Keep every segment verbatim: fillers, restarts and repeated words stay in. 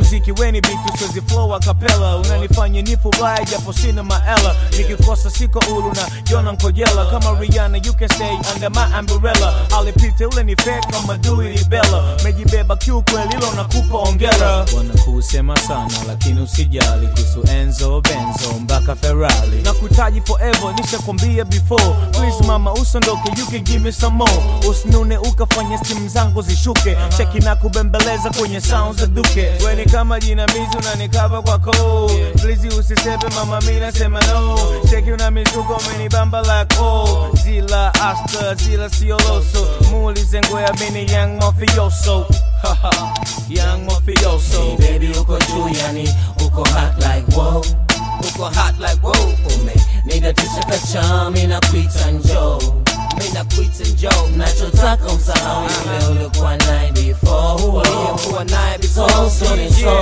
muziki weni beat usizi flow a cappella. Unanifanya nifurahi japo sina maela. Nikikosa siko ulu na jona nkojela. Kama Rihanna you can stay under my umbrella. Alipite ule ni fake kama Dewey ni Bella. Mejibeba kiukweli lilo nakupa ongera. Wana kusema sana lakini usijali kuhusu Enzo Benzo mpaka Ferrari. Na kutaji forever nisha kwambia before. Please mama usondoke you can give me some more. Usinune ukafanya simu zangu zishuke. Cheki na kubembeleza kwenye sounds za duke. Weni kama jinamizi unanikaba kwa koo. Please usisepe mama mina sema no. Cheki unamizuko umenibamba like oh. Zila Asta Zila Sioloso. Muulize ngoya mini young mafioso. Haha young mafioso. Hey baby uko juu yani uko hot like wow. Uko hot like wow. Ume nida tishaka chami na kuita njoo. Mina kuita njoo. Nachotaka umsahau yule ulikuwa nae before. Ulikuwa nae before. So so ni so.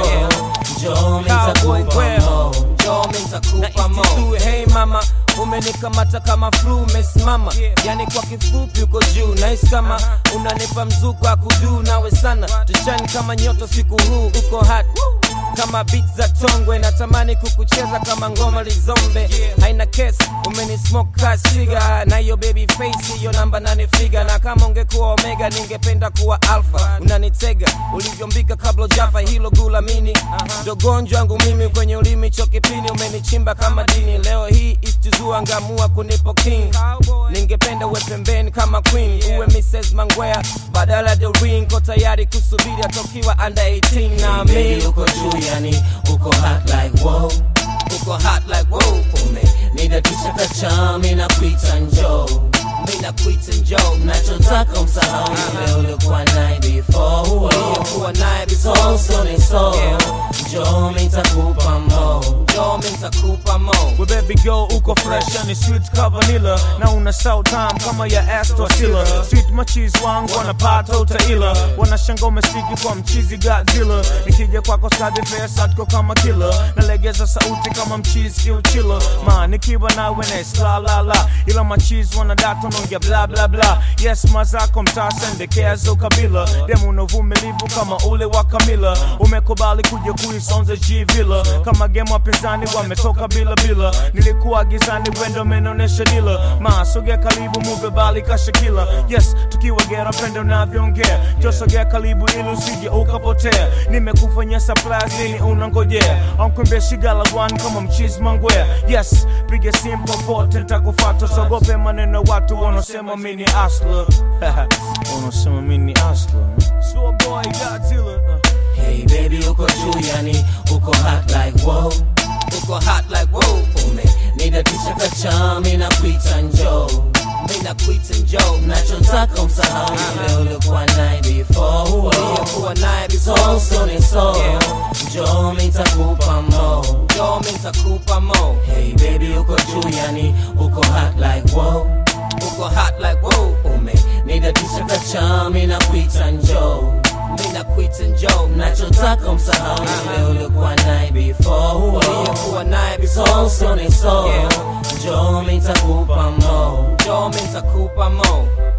Njoo mitakupa mo. Njoo mitakupa mo. Hey mama umenikamata kama flu umesimama. Yani kwa kifupi uko juu. Nice kama unanipa mzuko akudu nawe sana. Tushani kama nyoto siku huu uko hot kama beats za tongwe. Natamani kukucheza kama ngoma lizombe. Haina case umeni smoke ka cigar. Na yo baby face yo namba nane figure. Na kama ungekuwa omega ningependa kuwa alpha. Unanitega ulivyombika kabla jafa hilo gula mini. Dogonjwa wangu mimi kwenye ulimi chokipini. Umenichimba kama dini. Leo hii istizua ngamua kunipo king. Ningependa uwe pembeni kama queen. Uwe missus Mangwea badala the ring. Ko tayari kusubiri atokiwa under eighteen. Na baby uko juu yani uko hot like wow. Uko hot like wow. Ume nida tishaka chami na kuita njoo. Mina kuita njoo. Nachotaka umsahau yule ulikuwa nae before. Ulikuwa nae before. So so ni so. Njoo mitakupa mo. Njoo mitakupa mo. We baby girl uko fresh and sweet ka vanilla. Na una sound time kama ya Astor Silla. Sweet machizi wangu wanapata utaila. Wanashanga umestiki kwa mchizi Godzilla. Nikija kwako skadi fair sadko kama killer. Nalegeza sauti kama mchizi kiuchilla. Ma nikiwa nawe nes la la la. Ila machizi wanadata nongia bla bla bla. Yes mazako mtasendekea zo kabila. Demu unovumilivu kama ule wa Camila. Umekubali kuja kuisonze G-Villa. Kama game wapinzani wametoka bila bila. Nilikuwa gizani wendo menonesha dila. Ma sogea karibu move bali kashakila. Yes tukiwa gera pendo na viongea. Jo sogea karibu ili usije ukapotea. Nimekufanya supplies nini unangojea. Ankwambia shigala one kama mchizi Mangwea. Yes piga simu popote nitakufata. Sogope maneno watu wanasema mini hustler. Wanasema mini hustler. So boy Godzilla. Hey baby uko juu yani uko hot like wow. Uko hot like wow. Ume nida tishaka chami na kuita njoo. Mina kuita njoo. Nachotaka umsahau yule ulikuwa nae before. Ulikuwa nae before. So so ni so. Njoo mitakupa mo. Njoo mitakupa mo. Hey baby uko juu yani uko hot like wow. Uko hot like wow. Ume nida tishaka chami na kuita njoo. Mina kuita njoo. Nachotaka umsahau yule ulikuwa nae before. Ulikuwa nae before. So so ni so. Njoo mitakupa mo. Njoo mitakupa mo.